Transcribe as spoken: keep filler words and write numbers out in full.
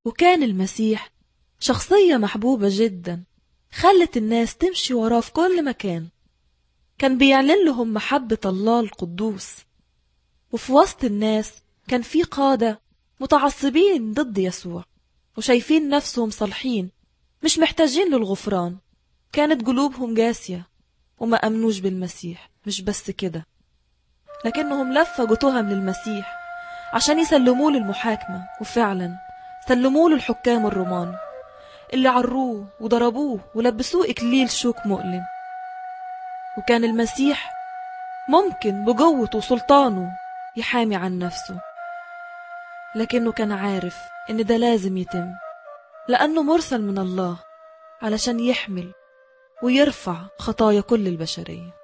وكان المسيح شخصية محبوبة جدا، خلت الناس تمشي وراه في كل مكان. كان بيعلن لهم محبة الله القدوس. وفي وسط الناس كان في قادة متعصبين ضد يسوع وشايفين نفسهم صالحين، مش محتاجين للغفران. كانت قلوبهم قاسية وما أمنوش بالمسيح. مش بس كده، لكنهم لفقوا تهم للمسيح عشان يسلموه للمحاكمة، وفعلا سلموه للحكام الرومان اللي عروه وضربوه ولبسوه إكليل شوك مؤلم. وكان المسيح ممكن بقوته وسلطانه يحامي عن نفسه، لكنه كان عارف إن ده لازم يتم، لأنه مرسل من الله علشان يحمل ويرفع خطايا كل البشرية.